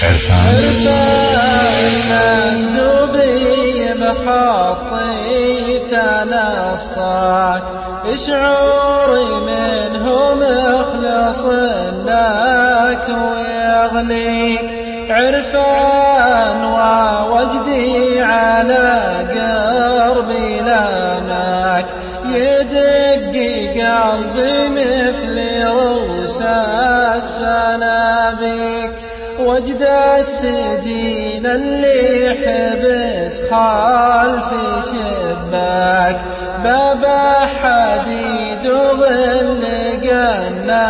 مندوبي بخطي تنصاك شعوري منه مخلص لك ويغليك عرفان ووجدي على قلبي لامك يدق قلبي مثل روس السنابك وجد السجين اللي حبس خلف شباك باب حديد وظل قنا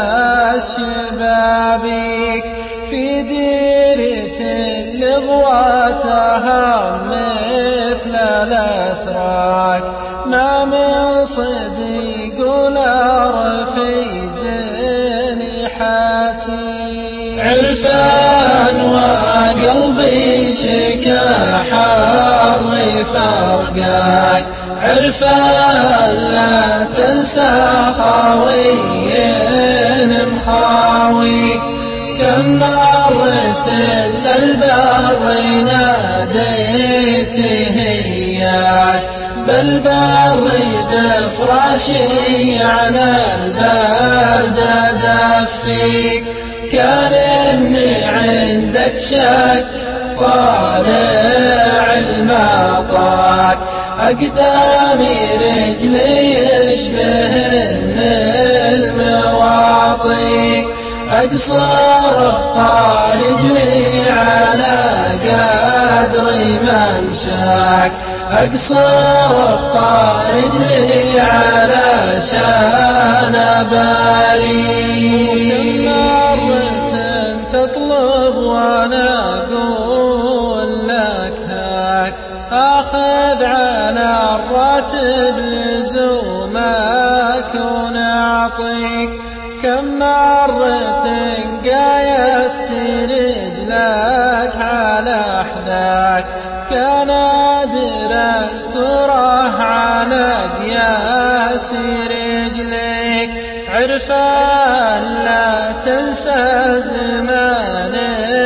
الشبابيك في ديرة لغواتها مثل الأتراك ما من صديق ولا رفيق جنيحاتي عرفان وقلبي شكا حر فرقاك عرفان لا تنسى خاوين مخاويك كم مرت للبر ناديته إياك بالبر بفراشي على البرد دفيك كان إني عندك شك طالع المطاك أقدامي رجلي يشبهن المواطيك أقصر رجلي على قدر ممشاك أقصر رجلي على شان باريك مرة تطلب وأنا أقول لك هاك أخذ على الراتب لزومك ونعطيك كم مرة قايست رجلك على حذاك كان أدرى كره على قياس رجليك عرفان لا تنسى زمان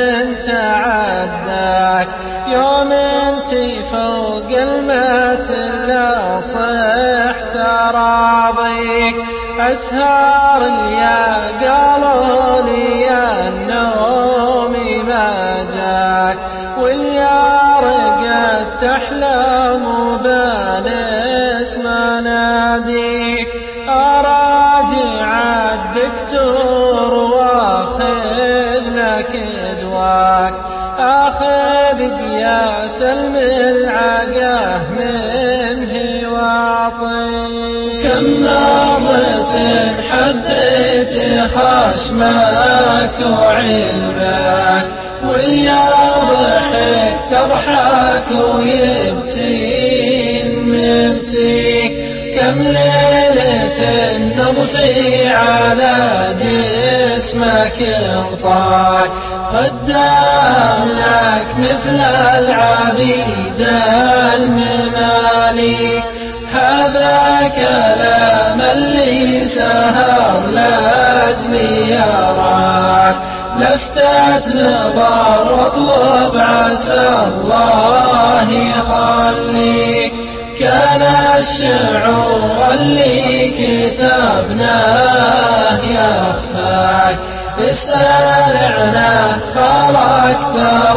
تعداك يوم انتي فوق المتن لا صحت راضيك أسهار يا قالوا لي يا النوم ما جاك واليا رقد تحلم وبالاسم ناديك أراجع الدكتور واخذ لك دواك أخذ قياس الملعقة منه واعطيك كم مرة حبيت خشمك وعلمك ويا ضحك تضحك ويبتين مبتيك كم ليلة نضفي على جسمك انطاك خدام لك مثل العبيد المماليك هذا كلام اللي سهر لاجلي يراك لفتت نظر واطلب عسى الله يخليك كان الشعور اللي كتبناه يخفاك اسأل عنه خرجت